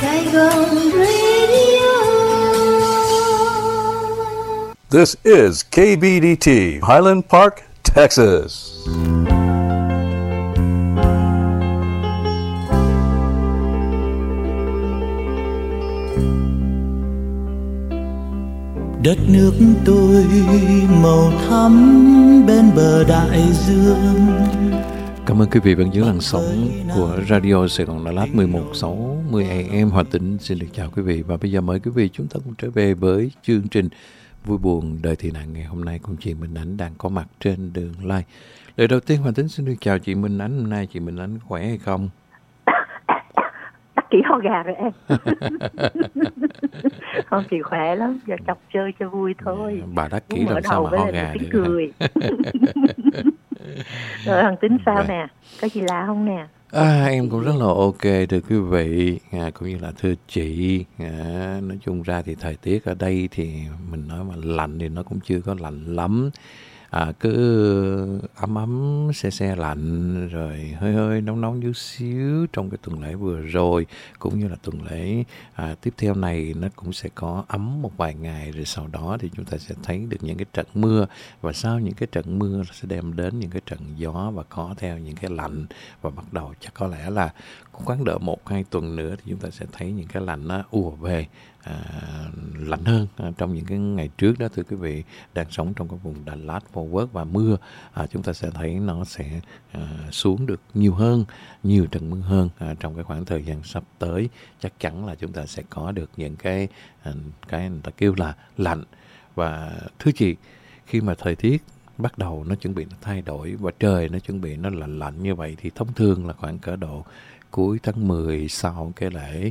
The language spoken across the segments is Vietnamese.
Sài Gòn Radio. This is KBDT, Highland Park, Texas. Đất nước tôi màu thắm bên bờ đại dương. Cảm ơn quý vị vẫn giữ làn sóng của Radio Sài Gòn Đà Lạt 1160 AM. Hòa Tĩnh xin được chào quý vị. Và bây giờ mời quý vị chúng ta cùng trở về với chương trình Vui buồn đời thị nạn ngày hôm nay cùng chị Minh Ánh đang có mặt trên đường live. Lời đầu tiên Hòa Tĩnh xin được chào chị Minh Ánh. Hôm nay chị Minh Ánh khỏe hay không? Tắc kỹ ho gà rồi em. Không, chị khỏe lắm, giờ chọc chơi cho vui thôi. Bà đắc kỹ làm sao mà ho gà được. Cười. Rồi Hằng Tính sao nè? Có gì lạ không nè? Em cũng rất là ok thưa quý vị, cũng như là thưa chị. Nói chung ra thì thời tiết ở đây thì mình nói mà lạnh thì nó cũng chưa có lạnh lắm. Cứ ấm ấm se lạnh rồi hơi nóng nóng chút xíu trong cái tuần lễ vừa rồi, cũng như là tuần lễ tiếp theo này nó cũng sẽ có ấm một vài ngày, rồi sau đó thì chúng ta sẽ thấy được những cái trận mưa, và sau những cái trận mưa sẽ đem đến những cái trận gió và có theo những cái lạnh, và bắt đầu chắc có lẽ là cũng khoảng đợi 1-2 tuần nữa thì chúng ta sẽ thấy những cái lạnh nó ùa về. Lạnh hơn trong những cái ngày trước đó thưa quý vị đang sống trong cái vùng Đà Lạt, Fort Worth, và mưa chúng ta sẽ thấy nó sẽ xuống được nhiều hơn, nhiều trận mưa hơn trong cái khoảng thời gian sắp tới. Chắc chắn là chúng ta sẽ có được những cái người ta kêu là lạnh. Và thưa chị, khi mà thời tiết bắt đầu nó chuẩn bị nó thay đổi và trời nó chuẩn bị nó lạnh như vậy thì thông thường là khoảng cỡ độ cuối tháng 10 sau cái lễ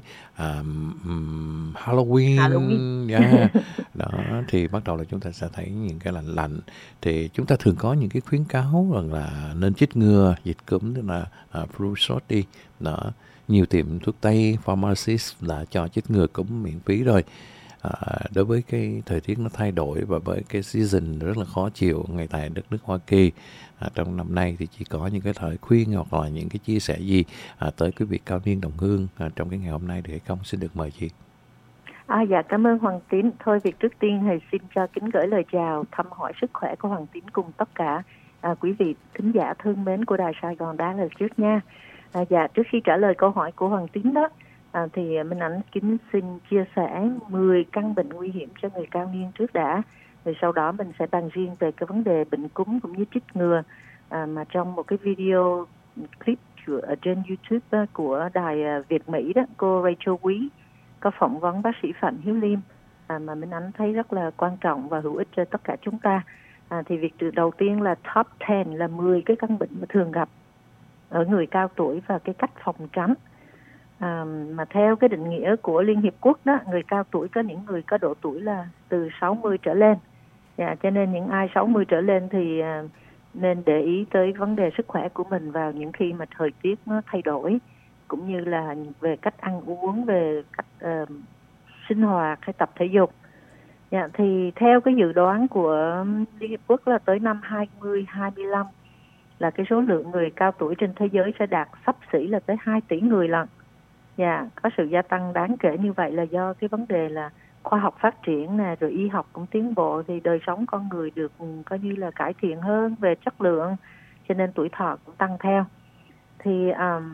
Halloween. Yeah. Đó thì bắt đầu là chúng ta sẽ thấy những cái lạnh. Thì chúng ta thường có những cái khuyến cáo rằng là nên chích ngừa dịch cúm, tức là flu shot đi. Đó, nhiều tiệm thuốc tây, pharmacist đã cho chích ngừa cúm miễn phí rồi. Đối với cái thời tiết nó thay đổi và với cái season rất là khó chịu ngay tại đất nước Hoa Kỳ trong năm nay, thì chỉ có những cái lời khuyên hoặc là những cái chia sẻ gì tới quý vị cao niên đồng hương trong cái ngày hôm nay được hay không? Xin được mời chị. Dạ cảm ơn Hoàng Tín. Thôi việc trước tiên thì xin cho kính gửi lời chào thăm hỏi sức khỏe của Hoàng Tín cùng tất cả quý vị thính giả thương mến của Đài Sài Gòn đã lời trước nha. Dạ, trước khi trả lời câu hỏi của Hoàng Tín đó, thì Minh Ánh kính xin chia sẻ 10 căn bệnh nguy hiểm cho người cao niên trước đã. Rồi sau đó mình sẽ bàn riêng về cái vấn đề bệnh cúm cũng như chích ngừa. Mà trong một cái video clip ở trên YouTube đó, của đài Việt Mỹ đó, cô Rachel Quý có phỏng vấn bác sĩ Phạm Hiếu Liêm mà Minh Ánh thấy rất là quan trọng và hữu ích cho tất cả chúng ta. Thì việc đầu tiên là top 10 là 10 cái căn bệnh mà thường gặp ở người cao tuổi và cái cách phòng tránh. Mà theo cái định nghĩa của Liên Hiệp Quốc đó, người cao tuổi có những người có độ tuổi là từ 60 trở lên. Cho nên những ai 60 trở lên thì nên để ý tới vấn đề sức khỏe của mình vào những khi mà thời tiết nó thay đổi, cũng như là về cách ăn uống, về cách sinh hoạt hay tập thể dục. Thì theo cái dự đoán của Liên Hiệp Quốc là tới năm 2025 là cái số lượng người cao tuổi trên thế giới sẽ đạt xấp xỉ là tới 2 tỷ người lần. Có sự gia tăng đáng kể như vậy là do cái vấn đề là khoa học phát triển nè, rồi y học cũng tiến bộ, thì đời sống con người được coi như là cải thiện hơn về chất lượng, cho nên tuổi thọ cũng tăng theo. Thì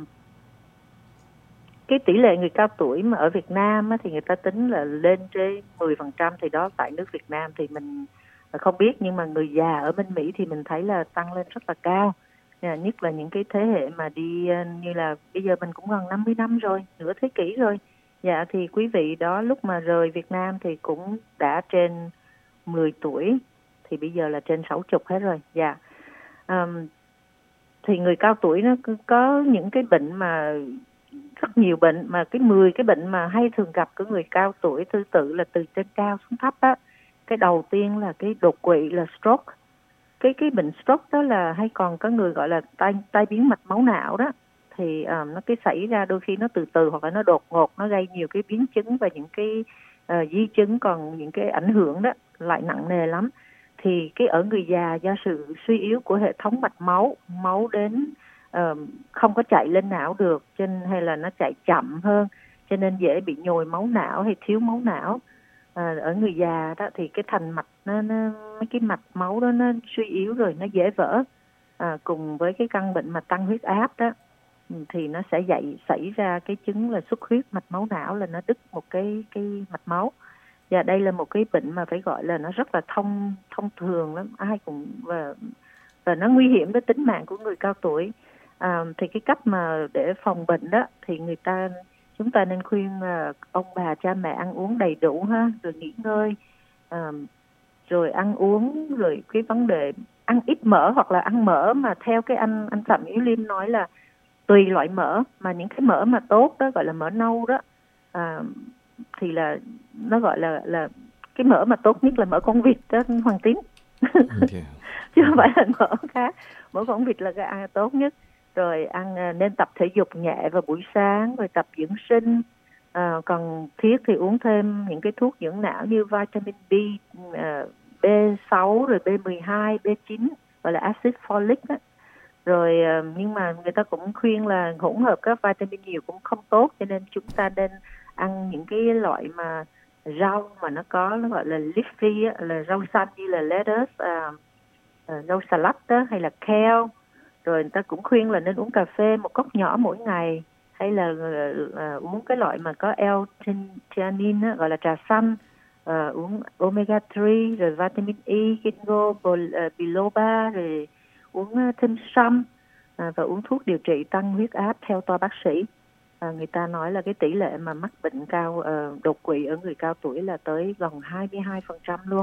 cái tỷ lệ người cao tuổi mà ở Việt Nam á, thì người ta tính là lên trên 10%, thì đó tại nước Việt Nam thì mình không biết, nhưng mà người già ở bên Mỹ thì mình thấy là tăng lên rất là cao. Nhất là những cái thế hệ mà đi như là bây giờ mình cũng gần 50 năm rồi, nửa thế kỷ rồi. Thì quý vị đó lúc mà rời Việt Nam thì cũng đã trên 10 tuổi, thì bây giờ là trên 60 hết rồi. Thì người cao tuổi nó có những cái bệnh mà rất nhiều bệnh, mà cái 10 cái bệnh mà hay thường gặp của người cao tuổi thứ tự là từ trên cao xuống thấp á. Cái đầu tiên là cái đột quỵ, là stroke. Cái bệnh stroke đó là hay còn có người gọi là tai biến mạch máu não đó. Thì nó cái xảy ra đôi khi nó từ từ hoặc là nó đột ngột, nó gây nhiều cái biến chứng và những cái di chứng, còn những cái ảnh hưởng đó lại nặng nề lắm. Thì cái ở người già do sự suy yếu của hệ thống mạch máu đến không có chạy lên não được, hay là nó chạy chậm hơn, cho nên dễ bị nhồi máu não hay thiếu máu não. Ở người già đó thì cái thành mạch nó mấy cái mạch máu đó nó suy yếu rồi, nó dễ vỡ. Cùng với cái căn bệnh mà tăng huyết áp đó thì nó sẽ xảy ra cái chứng là xuất huyết mạch máu não, là nó đứt một cái mạch máu. Và đây là một cái bệnh mà phải gọi là nó rất là thông thường lắm, ai cũng và nó nguy hiểm đến tính mạng của người cao tuổi. Thì cái cách mà để phòng bệnh đó thì chúng ta nên khuyên ông bà cha mẹ ăn uống đầy đủ ha, rồi nghỉ ngơi, rồi ăn uống, rồi cái vấn đề ăn ít mỡ hoặc là ăn mỡ mà theo cái anh Phạm Yếu Liêm nói là tùy loại mỡ, mà những cái mỡ mà tốt đó gọi là mỡ nâu đó, thì là nó gọi là cái mỡ mà tốt nhất là mỡ con vịt đó Hoàng Tín. Chứ không phải là mỡ khác. Mỡ con vịt là cái ăn tốt nhất. Rồi nên tập thể dục nhẹ vào buổi sáng, rồi tập dưỡng sinh. Còn thiết thì uống thêm những cái thuốc dưỡng não như vitamin B, B6, rồi B12, B9, gọi là acid folic đó. Rồi nhưng mà người ta cũng khuyên là hỗn hợp các vitamin nhiều cũng không tốt, cho nên chúng ta nên ăn những cái loại mà rau mà nó gọi là leafy, là rau xanh như là lettuce, rau salad đó, hay là kale. Rồi người ta cũng khuyên là nên uống cà phê một cốc nhỏ mỗi ngày, hay là uống cái loại mà có L-theanine gọi là trà xanh, uống omega 3, rồi vitamin E, ginkgo biloba, rồi uống thêm sâm, và uống thuốc điều trị tăng huyết áp theo toa bác sĩ. Người ta nói là cái tỷ lệ mà mắc bệnh đột quỵ ở người cao tuổi là tới gần 22% luôn.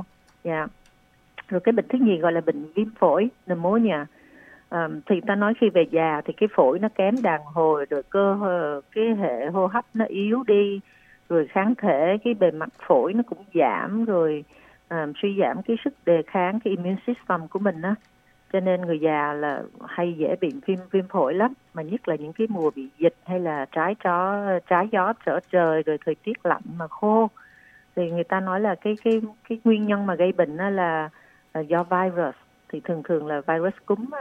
Rồi cái bệnh thứ nhì gọi là bệnh viêm phổi, pneumonia. Thì ta nói khi về già thì cái phổi nó kém đàn hồi, rồi cái hệ hô hấp nó yếu đi, rồi kháng thể cái bề mặt phổi nó cũng giảm, rồi suy giảm cái sức đề kháng, cái immune system của mình á. Cho nên người già là hay dễ bị viêm phổi lắm, mà nhất là những cái mùa bị dịch hay là trái gió trở trời, rồi thời tiết lạnh mà khô. Thì người ta nói là cái nguyên nhân mà gây bệnh đó là do virus, thì thường là virus cúm á.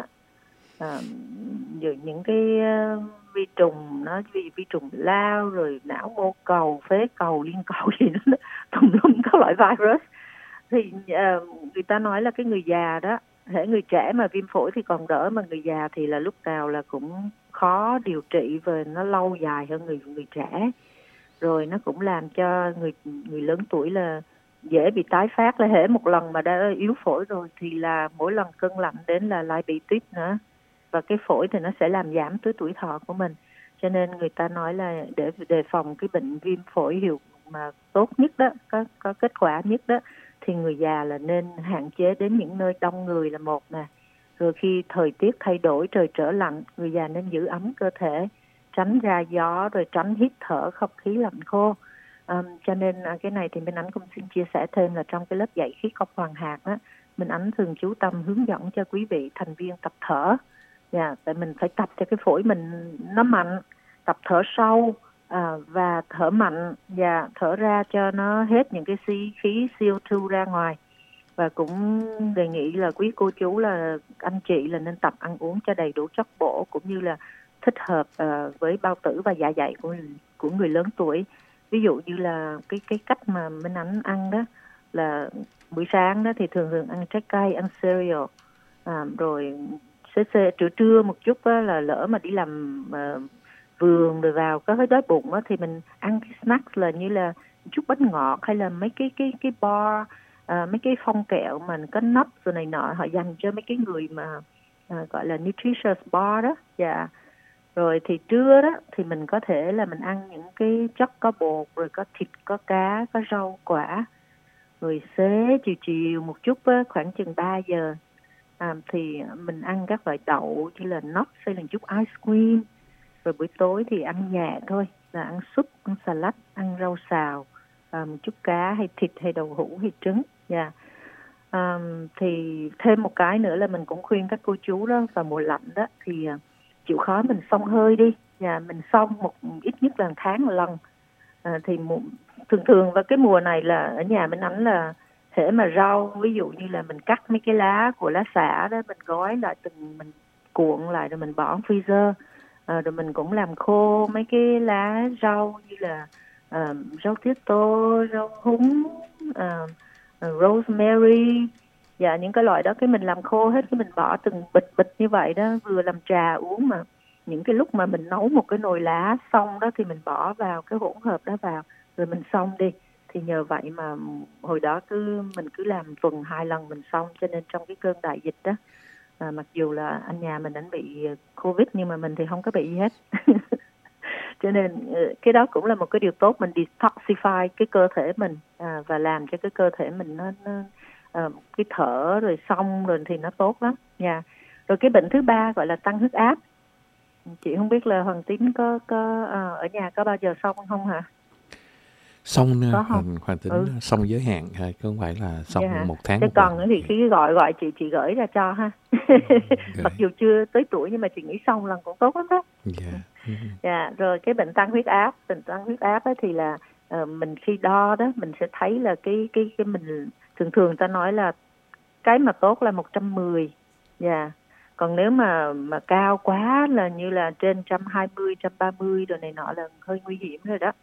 Rồi những cái vi trùng, vi trùng lao, rồi não mô cầu, phế cầu, liên cầu gì đó, tùm lum các loại virus. Thì người ta nói là cái người già đó, thể người trẻ mà viêm phổi thì còn đỡ, mà người già thì là lúc nào là cũng khó điều trị và nó lâu dài hơn người trẻ. Rồi nó cũng làm cho người lớn tuổi là dễ bị tái phát, là hễ một lần mà đã yếu phổi rồi thì là mỗi lần cơn lạnh đến là lại bị tiếp nữa. Và cái phổi thì nó sẽ làm giảm tuổi thọ của mình. Cho nên người ta nói là để đề phòng cái bệnh viêm phổi mà tốt nhất đó, có kết quả nhất đó, thì người già là nên hạn chế đến những nơi đông người là một nè. Rồi khi thời tiết thay đổi, trời trở lạnh, người già nên giữ ấm cơ thể, tránh ra gió, rồi tránh hít thở không khí lạnh khô. Cho nên cái này thì Minh Ánh cũng xin chia sẻ thêm là trong cái lớp dạy khí công hoàng hạt á, Minh Ánh thường chú tâm hướng dẫn cho quý vị thành viên tập thở. Tại mình phải tập cho cái phổi mình nó mạnh, tập thở sâu và thở mạnh, và thở ra cho nó hết những cái khí CO2 ra ngoài. Và cũng đề nghị là quý cô chú là anh chị là nên tập ăn uống cho đầy đủ chất bổ, cũng như là thích hợp với bao tử và dạ dày của người lớn tuổi. Ví dụ như là cái cách mà Minh Ánh ăn đó là buổi sáng đó thì thường ăn trái cây, ăn cereal, rồi trưa một chút đó, là lỡ mà đi làm vườn rồi vào có hơi đói bụng đó, thì mình ăn cái snacks là như là chút bánh ngọt, hay là mấy cái bar, mấy cái phong kẹo mà có nắp rồi này nọ, họ dành cho mấy cái người mà gọi là nutritious bar đó. Rồi thì trưa đó thì mình có thể là mình ăn những cái chất có bột, rồi có thịt, có cá, có rau quả. Rồi xế chiều một chút đó, khoảng chừng 3 giờ thì mình ăn các loại đậu như là nuts hay là chút ice cream. Rồi buổi tối thì ăn nhẹ thôi, là ăn súp, ăn salad, ăn rau xào, một chút cá hay thịt hay đậu hũ hay trứng. Thì thêm một cái nữa là mình cũng khuyên các cô chú đó, vào mùa lạnh đó thì chịu khó mình xông hơi đi. Mình xông ít nhất là tháng một lần. Thì thường vào cái mùa này là ở nhà mình Ánh là thể mà rau, ví dụ như là mình cắt mấy cái lá của lá xả đó, mình gói lại mình cuộn lại rồi mình bỏ freezer. Rồi mình cũng làm khô mấy cái lá rau như là rau tía tô, rau húng, rosemary, dạ những cái loại đó cái mình làm khô hết, cái mình bỏ từng bịch như vậy đó, vừa làm trà uống mà những cái lúc mà mình nấu một cái nồi lá xong đó thì mình bỏ vào cái hỗn hợp đó vào rồi mình xông đi, thì nhờ vậy mà hồi đó mình cứ làm tuần 2 lần mình xong, cho nên trong cái cơn đại dịch đó mặc dù là anh nhà mình anh bị Covid nhưng mà mình thì không có bị gì hết. Cho nên cái đó cũng là một cái điều tốt, mình detoxify cái cơ thể mình và làm cho cái cơ thể mình nó cái thở rồi xong rồi thì nó tốt lắm nha. Rồi cái bệnh thứ ba gọi là tăng huyết áp. Chị không biết là Hoàng Tín có ở nhà có bao giờ xong không hả? Xong không? Hoàng Tín xong giới hạn hay không phải là xong 1 tháng. Cái còn nữa thì khi gọi chị gửi ra cho ha. Mặc dù chưa tới tuổi nhưng mà chị nghĩ xong lần cũng tốt lắm đó. Rồi cái bệnh tăng huyết áp, thì là mình khi đo đó mình sẽ thấy là cái mình thường ta nói là cái mà tốt là 110. Còn nếu mà cao quá là như là trên 120, 130 rồi này nọ là hơi nguy hiểm rồi đó.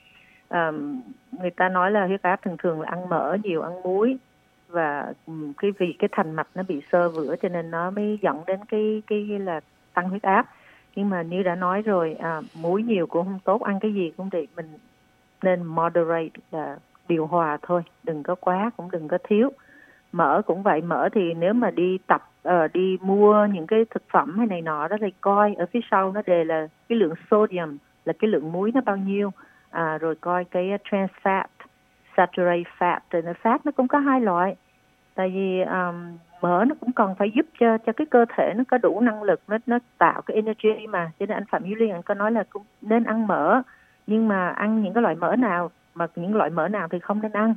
Người ta nói là huyết áp thường là ăn mỡ nhiều, ăn muối, và vì cái thành mạch nó bị xơ vữa cho nên nó mới dẫn đến cái là tăng huyết áp. Nhưng mà như đã nói rồi, muối nhiều cũng không tốt, ăn cái gì cũng vậy, mình nên moderate, là điều hòa thôi, đừng có quá cũng đừng có thiếu. Mỡ cũng vậy, mỡ thì nếu mà đi tập đi mua những cái thực phẩm hay này nọ đó thì coi ở phía sau nó đề là cái lượng sodium, là cái lượng muối nó bao nhiêu, rồi coi cái trans fat, saturated fat. Rồi fat nó cũng có 2 loại, tại vì mỡ nó cũng còn phải giúp cho cái cơ thể nó có đủ năng lực, nó tạo cái energy mà. Cho nên anh Phạm Hiếu Liên anh có nói là cũng nên ăn mỡ, nhưng mà ăn những cái loại mỡ nào, mà những loại mỡ nào thì không nên ăn.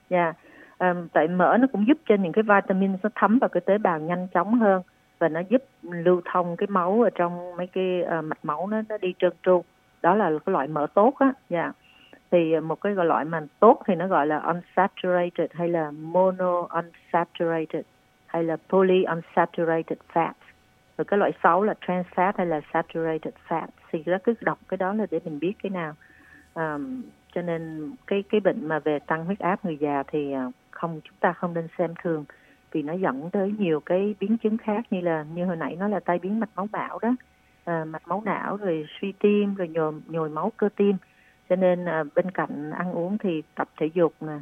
Tại mỡ nó cũng giúp cho những cái vitamin nó thấm vào cái tế bào nhanh chóng hơn, và nó giúp lưu thông cái máu ở trong mấy cái mạch máu nó đi trơn tru. Đó là cái loại mỡ tốt á. Thì một cái loại mà tốt thì nó gọi là unsaturated, hay là monounsaturated, hay là polyunsaturated fat. Rồi cái loại xấu là trans fat hay là saturated fat. Thì nó cứ đọc cái đó là để mình biết cái nào. Cho nên cái bệnh mà về tăng huyết áp người già thì chúng ta không nên xem thường, vì nó dẫn tới nhiều cái biến chứng khác, như hồi nãy nói là tai biến mạch máu não đó, mạch máu não, rồi suy tim, rồi nhồi máu cơ tim. Cho nên bên cạnh ăn uống thì tập thể dục nè,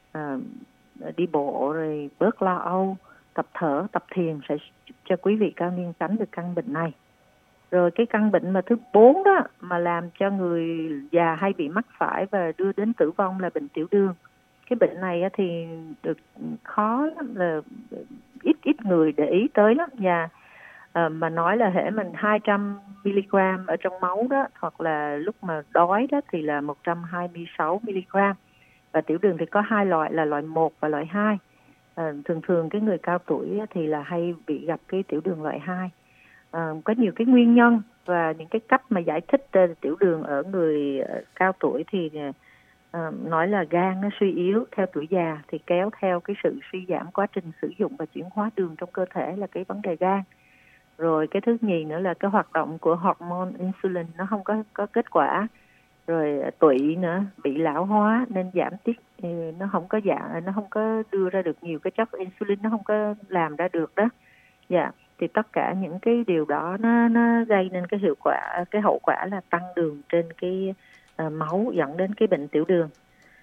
đi bộ, rồi bớt lo âu, tập thở, tập thiền sẽ giúp cho quý vị cao niên tránh được căn bệnh này. Rồi cái căn bệnh mà thứ 4 đó mà làm cho người già hay bị mắc phải và đưa đến tử vong là bệnh tiểu đường. Cái bệnh này thì được khó lắm, là ít người để ý tới lắm nha. Mà nói là hễ mình 200 mg ở trong máu đó, hoặc là lúc mà đói đó thì là 126 mg. Và tiểu đường thì có 2 loại là loại 1 và loại 2. Thường cái người cao tuổi thì là hay bị gặp cái tiểu đường loại 2. Có nhiều cái nguyên nhân và những cái cách mà giải thích tiểu đường ở người cao tuổi thì nói là gan nó suy yếu theo tuổi già, thì kéo theo cái sự suy giảm quá trình sử dụng và chuyển hóa đường trong cơ thể là cái vấn đề gan. Rồi cái thứ nhì nữa là cái hoạt động của hormone insulin nó không có kết quả. Rồi tụy nữa bị lão hóa nên giảm tiết, nó không có đưa ra được nhiều cái chất insulin, nó không có làm ra được đó. Thì tất cả những cái điều đó nó gây nên cái hậu quả là tăng đường trên cái máu, dẫn đến cái bệnh tiểu đường.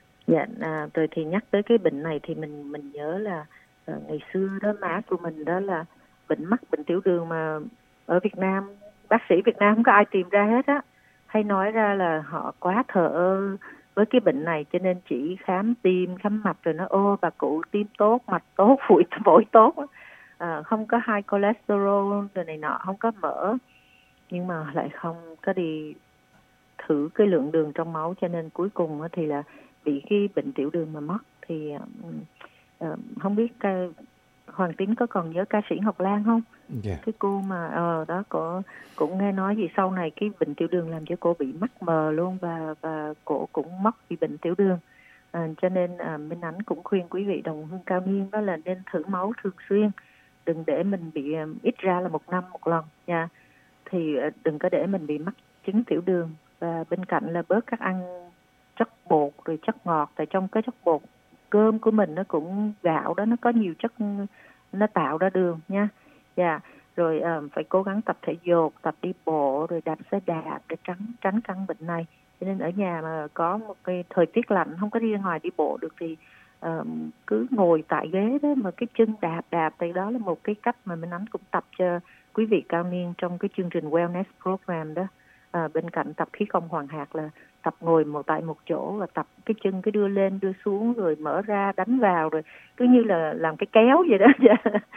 Rồi thì nhắc tới cái bệnh này thì mình nhớ là ngày xưa đó má của mình đó là mắc bệnh tiểu đường mà ở Việt Nam, bác sĩ Việt Nam không có ai tìm ra hết á. Hay nói ra là họ quá thờ ơ với cái bệnh này, cho nên chỉ khám tim, khám mạch rồi nó bà cụ tim tốt, mạch tốt, phổi tốt, không có high cholesterol rồi này nọ, không có mỡ, nhưng mà lại không có đi thử cái lượng đường trong máu, cho nên cuối cùng thì là bị cái bệnh tiểu đường mà mất. Thì không biết Hoàng Tín có còn nhớ ca sĩ Ngọc Lan không? Cái cô mà đó cũng nghe nói gì sau này cái bệnh tiểu đường làm cho cô bị mắc mờ luôn, và cô cũng mất vì bệnh tiểu đường. Cho nên Minh Ánh cũng khuyên quý vị đồng hương cao niên đó là nên thử máu thường xuyên, đừng để mình bị ít ra là 1 năm 1 lần nha. thì đừng có để mình bị mắc chứng tiểu đường. Và bên cạnh là bớt các ăn chất bột rồi chất ngọt, tại trong cái chất bột cơm của mình nó cũng gạo đó, nó có nhiều chất nó tạo ra đường nha. Rồi phải cố gắng tập thể dục, tập đi bộ rồi đạp xe đạp để tránh căn bệnh này. Cho nên ở nhà mà có một cái thời tiết lạnh không có đi ra ngoài đi bộ được thì cứ ngồi tại ghế đó mà cái chân đạp thì đó là một cái cách mà mình Ánh cũng tập cho quý vị cao niên trong cái chương trình Wellness Program đó. Bên cạnh tập khí công hoàng hạt là tập ngồi tại một chỗ và tập cái chân cứ đưa lên đưa xuống rồi mở ra đánh vào, rồi cứ như là làm cái kéo vậy đó.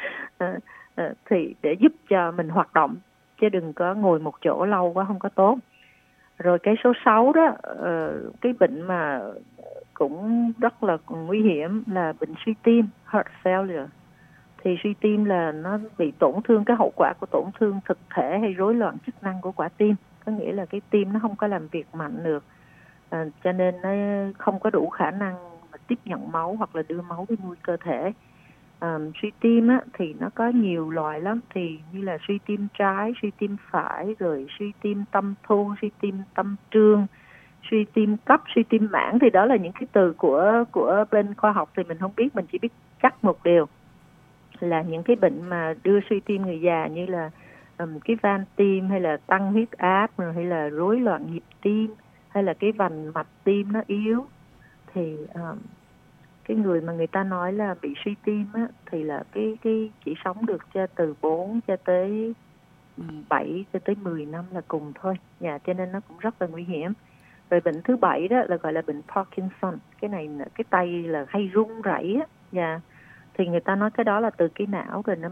Thì để giúp cho mình hoạt động chứ đừng có ngồi một chỗ lâu quá, không có tốt. Rồi cái số 6 đó, cái bệnh mà cũng rất là nguy hiểm là bệnh suy tim, heart failure. Thì suy tim là nó bị tổn thương, cái hậu quả của tổn thương thực thể hay rối loạn chức năng của quả tim. Có nghĩa là cái tim nó không có làm việc mạnh được, cho nên nó không có đủ khả năng mà tiếp nhận máu hoặc là đưa máu đi nuôi cơ thể. Suy tim á, thì nó có nhiều loại lắm, thì như là suy tim trái, suy tim phải, rồi suy tim tâm thu, suy tim tâm trương, suy tim cấp, suy tim mãn. Thì đó là những cái từ của bên khoa học thì mình không biết, mình chỉ biết chắc một điều là những cái bệnh mà đưa suy tim người già như là cái van tim hay là tăng huyết áp hay là rối loạn nhịp tim hay là cái vành mạch tim nó yếu, thì cái người mà người ta nói là bị suy tim á, thì là cái chỉ sống được từ 4 cho tới 7 cho tới 10 năm là cùng thôi. Cho nên nó cũng rất là nguy hiểm. Rồi bệnh thứ 7 đó là gọi là bệnh Parkinson. Cái này là cái tay là hay run rẩy á. Thì người ta nói cái đó là từ cái não rồi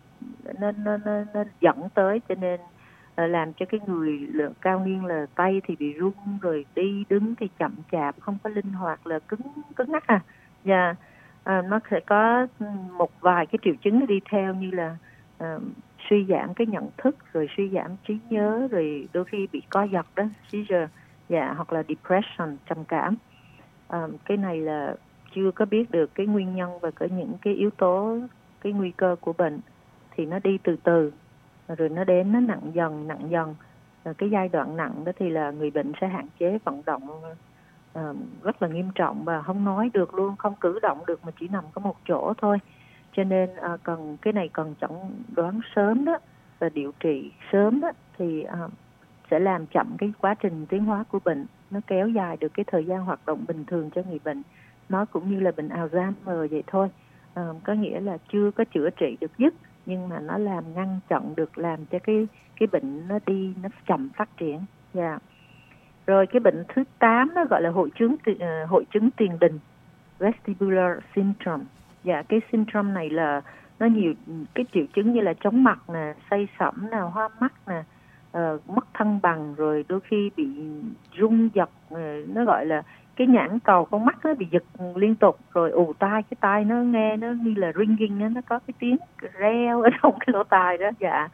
nó dẫn tới, cho nên làm cho cái người cao niên là tay thì bị run, rồi đi đứng thì chậm chạp, không có linh hoạt, là cứng ngắc nó sẽ có một vài cái triệu chứng đi theo như là suy giảm cái nhận thức, rồi suy giảm trí nhớ, rồi đôi khi bị co giật đó, seizure, hoặc là depression, trầm cảm. Cái này là chưa có biết được cái nguyên nhân và có những cái yếu tố, cái nguy cơ của bệnh, thì nó đi từ từ rồi nó đến nó nặng dần. Cái giai đoạn nặng đó thì là người bệnh sẽ hạn chế vận động rất là nghiêm trọng và không nói được luôn, không cử động được mà chỉ nằm có một chỗ thôi. Cho nên cái này cần chẩn đoán sớm đó và điều trị sớm đó thì sẽ làm chậm cái quá trình tiến hóa của bệnh, nó kéo dài được cái thời gian hoạt động bình thường cho người bệnh. Nó cũng như là bệnh Alzheimer vậy thôi, có nghĩa là chưa có chữa trị được dứt, nhưng mà nó làm ngăn chặn được, làm cho cái bệnh nó chậm phát triển. Rồi cái bệnh thứ 8 nó gọi là hội chứng tiền đình, vestibular syndrome. Cái syndrome này là nó nhiều cái triệu chứng như là chóng mặt nè, say sẩm nè, hoa mắt nè, mất thăng bằng, rồi đôi khi bị rung giật, nó gọi là cái nhãn cầu con mắt nó bị giật liên tục, rồi ù tai, cái tai nó nghe nó như là ringing, nó có cái tiếng reo ở trong cái lỗ tai đó.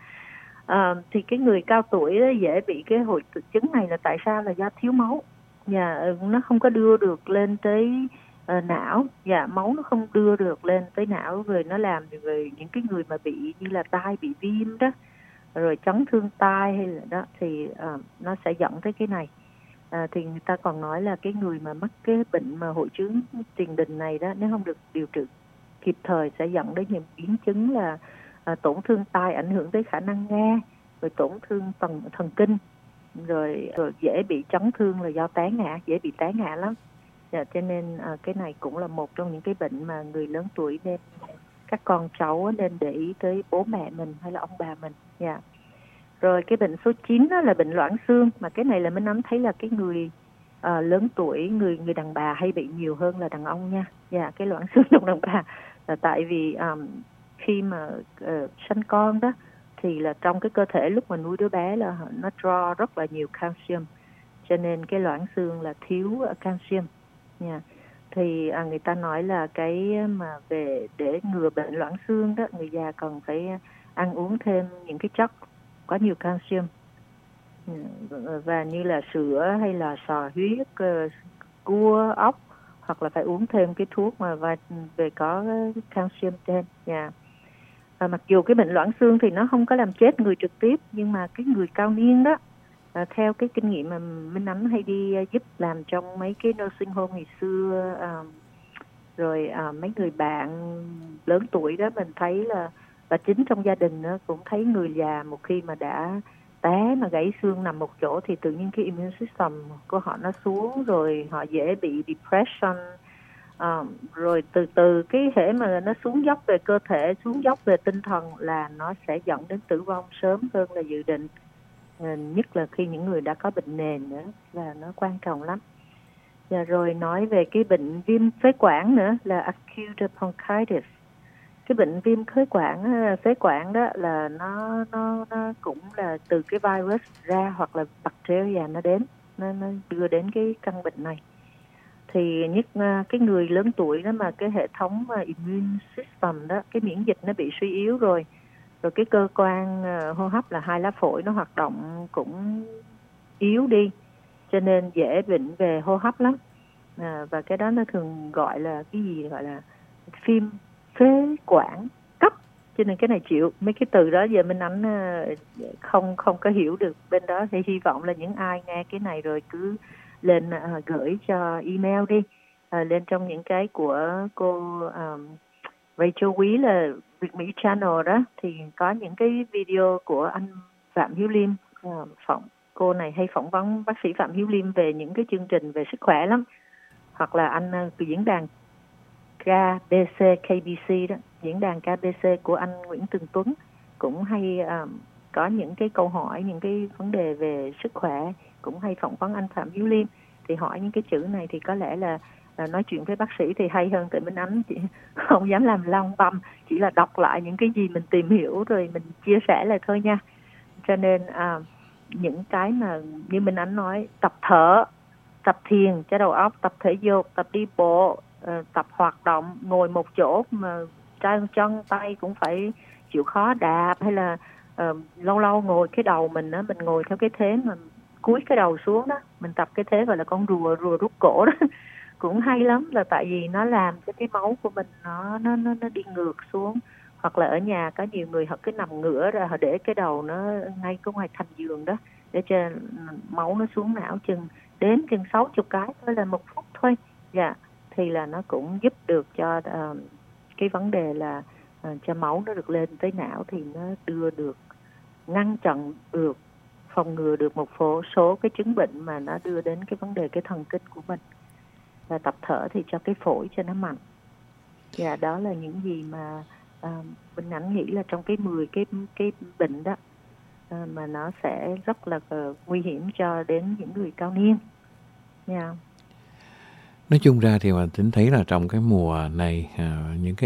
Thì cái người cao tuổi đó dễ bị cái hội chứng này là tại sao? Là do thiếu máu, nó không có đưa được lên tới não, máu nó không đưa được lên tới não, rồi nó làm về những cái người mà bị như là tai bị viêm đó, rồi chấn thương tai hay là đó, thì nó sẽ dẫn tới cái này. Thì người ta còn nói là cái người mà mắc cái bệnh mà hội chứng tiền đình này đó, nếu không được điều trị kịp thời sẽ dẫn đến những biến chứng là tổn thương tai, ảnh hưởng tới khả năng nghe, rồi tổn thương thần kinh, rồi dễ bị chấn thương là do té ngã, dễ bị té ngã lắm. Cho nên cái này cũng là một trong những cái bệnh mà người lớn tuổi nên, các con cháu nên để ý tới bố mẹ mình hay là ông bà mình. Rồi cái bệnh số 9 đó là bệnh loãng xương, mà cái này là mình nắm thấy là cái người lớn tuổi, người đàn bà hay bị nhiều hơn là đàn ông nha. Cái loãng xương trong đàn bà là tại vì khi mà sanh con đó thì là trong cái cơ thể lúc mà nuôi đứa bé là nó draw rất là nhiều calcium, cho nên cái loãng xương là thiếu calcium nha. Thì người ta nói là cái mà để ngừa bệnh loãng xương đó, người già cần phải ăn uống thêm những cái chất có nhiều calcium, và như là sữa hay là sò huyết, cua, ốc, hoặc là phải uống thêm cái thuốc mà về có calcium trên. Mặc dù cái bệnh loãng xương thì nó không có làm chết người trực tiếp, nhưng mà cái người cao niên đó, theo cái kinh nghiệm mà Minh Ánh hay đi giúp làm trong mấy cái nursing home ngày xưa, rồi mấy người bạn lớn tuổi đó, mình thấy là và chính trong gia đình đó, cũng thấy người già một khi mà đã té mà gãy xương nằm một chỗ thì tự nhiên cái immune system của họ nó xuống, rồi họ dễ bị depression, rồi từ từ cái hệ mà nó xuống dốc về cơ thể, xuống dốc về tinh thần là nó sẽ dẫn đến tử vong sớm hơn là dự định, nhất là khi những người đã có bệnh nền nữa, là nó quan trọng lắm. Và rồi nói về cái bệnh viêm phế quản nữa là acute bronchitis. Cái bệnh viêm phế quản đó là nó cũng là từ cái virus ra hoặc là bacteria nó đến, nó đưa đến cái căn bệnh này. Thì nhất cái người lớn tuổi đó mà cái hệ thống immune system đó, cái miễn dịch nó bị suy yếu rồi cái cơ quan hô hấp là hai lá phổi nó hoạt động cũng yếu đi, cho nên dễ bệnh về hô hấp lắm. Và cái đó nó thường gọi là cái gì, gọi là viêm phế quản cấp, cho nên cái này chịu. Mấy cái từ đó giờ Minh Ánh không có hiểu được bên đó, thì hy vọng là những ai nghe cái này rồi cứ lên gửi cho email đi, lên trong những cái của cô Rachel Quý là Việt Mỹ Channel đó, thì có những cái video của anh Phạm Hiếu Liêm, cô này hay phỏng vấn bác sĩ Phạm Hiếu Liêm về những cái chương trình về sức khỏe lắm, hoặc là anh từ diễn đàn KBC đó, diễn đàn KBC của anh Nguyễn Tường Tuấn cũng hay có những cái câu hỏi, những cái vấn đề về sức khỏe, cũng hay phỏng vấn anh Phạm Hiếu Liêm. Thì hỏi những cái chữ này thì có lẽ là nói chuyện với bác sĩ thì hay hơn, tại Minh Ánh chỉ không dám làm long băm, chỉ là đọc lại những cái gì mình tìm hiểu rồi mình chia sẻ lại thôi nha. Cho nên những cái mà như Minh Ánh nói, tập thở, tập thiền cho đầu óc, tập thể dục, tập đi bộ, tập hoạt động, ngồi một chỗ mà chân tay cũng phải chịu khó đạp, hay là lâu lâu ngồi cái đầu mình á, mình ngồi theo cái thế mà cúi cái đầu xuống đó, mình tập cái thế gọi là con rùa rút cổ đó cũng hay lắm, là tại vì nó làm cho cái máu của mình nó đi ngược xuống. Hoặc là ở nhà có nhiều người họ cứ nằm ngửa ra, họ để cái đầu nó ngay cái ngoài thành giường đó, để cho máu nó xuống não đến chừng 60 cái thôi, là 1 phút thôi. Dạ, thì là nó cũng giúp được cho cái vấn đề là cho máu nó được lên tới não, thì nó đưa được, ngăn chặn được, phòng ngừa được một số cái chứng bệnh mà nó đưa đến cái vấn đề cái thần kinh của mình. Và tập thở thì cho cái phổi cho nó mạnh. Dạ, đó là những gì mà mình nghĩ là trong cái 10 cái bệnh đó mà nó sẽ rất là nguy hiểm cho đến những người cao niên. Yeah. Nói chung ra thì mà tính thấy là trong cái mùa này, những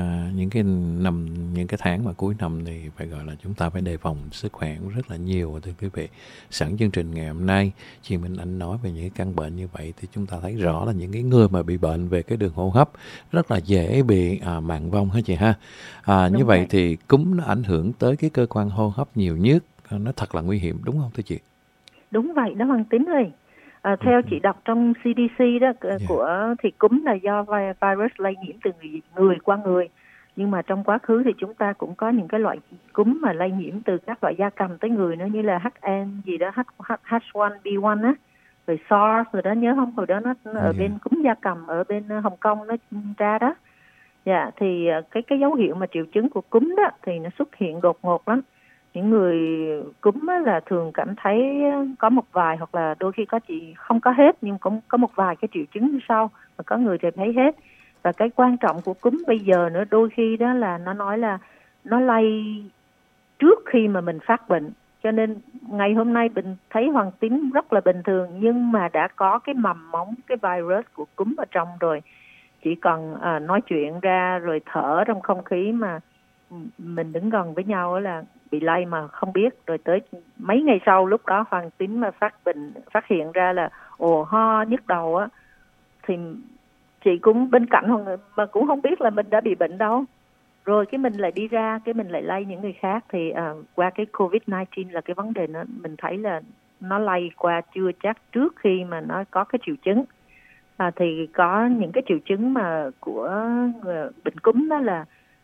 cái tháng mà cuối năm thì phải gọi là chúng ta phải đề phòng sức khỏe cũng rất là nhiều, thưa quý vị. Sẵn chương trình ngày hôm nay chị Minh Anh nói về những căn bệnh như vậy thì chúng ta thấy rõ là những cái người mà bị bệnh về cái đường hô hấp rất là dễ bị mạng vong hả chị ha. Như vậy thì cúm nó ảnh hưởng tới cái cơ quan hô hấp nhiều nhất, nó thật là nguy hiểm, đúng không thưa chị? Đúng vậy đó Hoàng Tín ơi. Theo chị đọc trong CDC đó của thì cúm là do virus lây nhiễm từ người qua người, nhưng mà trong quá khứ thì chúng ta cũng có những cái loại cúm mà lây nhiễm từ các loại gia cầm tới người nữa, như là HN gì đó, H1B1 á, rồi SARS rồi đó, nhớ không? Hồi đó nó ở bên cúm gia cầm ở bên Hồng Kông nó ra đó. Dạ, thì cái dấu hiệu mà triệu chứng của cúm đó thì nó xuất hiện đột ngột lắm. Những người cúm là thường cảm thấy có một vài, hoặc là đôi khi không có hết, nhưng cũng có một vài cái triệu chứng như sau, mà có người thì thấy hết. Và cái quan trọng của cúm bây giờ nữa, đôi khi đó là nó nói là nó lây trước khi mà mình phát bệnh. Cho nên ngày hôm nay mình thấy Hoàng Tín rất là bình thường, nhưng mà đã có cái mầm móng cái virus của cúm ở trong rồi. Chỉ cần nói chuyện ra rồi thở trong không khí mà mình đứng gần với nhau là bị lây mà không biết. Rồi tới mấy ngày sau, lúc đó Hoàng Tín mà phát hiện ra là ho nhức đầu á, thì chị cũng bên cạnh mà cũng không biết là mình đã bị bệnh đâu. Rồi cái mình lại đi ra, cái mình lại lây những người khác. Thì qua cái COVID-19 là cái vấn đề nó, mình thấy là nó lây qua chưa chắc trước khi mà nó có cái triệu chứng. Thì có những cái triệu chứng mà của bệnh cúm đó là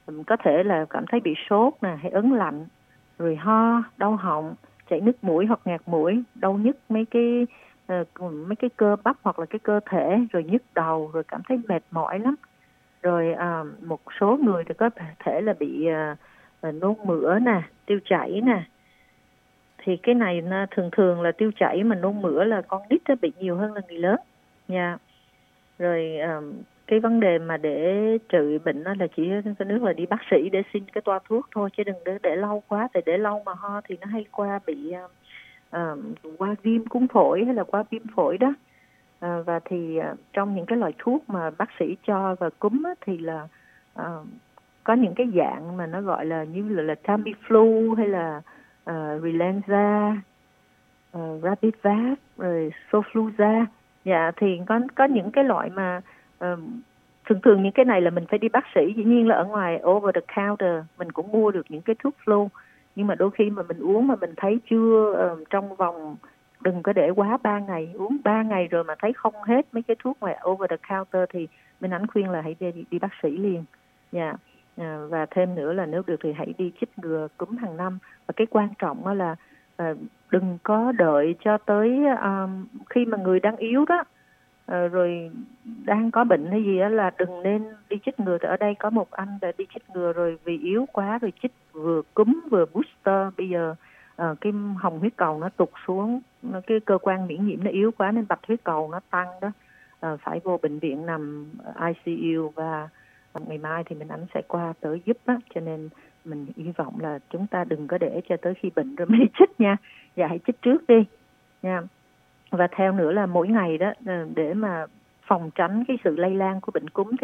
có thể là cảm thấy bị sốt nè, hay ớn lạnh, rồi ho, đau họng, chảy nước mũi hoặc ngạt mũi, đau nhức mấy cái cơ bắp hoặc là cái cơ thể, rồi nhức đầu, rồi cảm thấy mệt mỏi lắm. Rồi một số người thì có thể là bị nôn mửa nè, tiêu chảy nè. Thì cái này thường là tiêu chảy mà nôn mửa là con nít bị nhiều hơn là người lớn nha. Rồi cái vấn đề mà để trị bệnh đó là chỉ có nước là đi bác sĩ để xin cái toa thuốc thôi, chứ đừng để lâu quá. Tại để lâu mà ho thì nó hay qua bị qua viêm cuống phổi hay là qua viêm phổi đó. Và thì trong những cái loại thuốc mà bác sĩ cho và cúm á, thì là có những cái dạng mà nó gọi là như là Tamiflu hay là Relenza, Rabipur, rồi Sofluza. Dạ, thì có những cái loại mà thường những cái này là mình phải đi bác sĩ. Dĩ nhiên là ở ngoài over the counter mình cũng mua được những cái thuốc flu, nhưng mà đôi khi mà mình uống mà mình thấy chưa trong vòng, đừng có để quá 3 ngày. Uống 3 ngày rồi mà thấy không hết mấy cái thuốc ngoài over the counter thì mình ảnh khuyên là hãy đi bác sĩ liền. Dạ. Và thêm nữa là nếu được thì hãy đi chích ngừa cúm hàng năm. Và cái quan trọng đó là đừng có đợi cho tới khi mà người đang yếu đó, rồi đang có bệnh hay gì đó là đừng nên đi chích ngừa. Ở đây có một anh đã đi chích ngừa rồi vì yếu quá rồi chích vừa cúm vừa booster. Bây giờ cái hồng huyết cầu nó tụt xuống, cái cơ quan miễn nhiễm nó yếu quá nên bạch huyết cầu nó tăng đó, phải vô bệnh viện nằm ICU. Và ngày mai thì mình ảnh sẽ qua tới giúp á, cho nên mình hy vọng là chúng ta đừng có để cho tới khi bệnh rồi mới chích nha. Dạ, hãy chích trước đi nha. Và theo nữa là mỗi ngày đó, để mà phòng tránh cái sự lây lan của bệnh cúm thì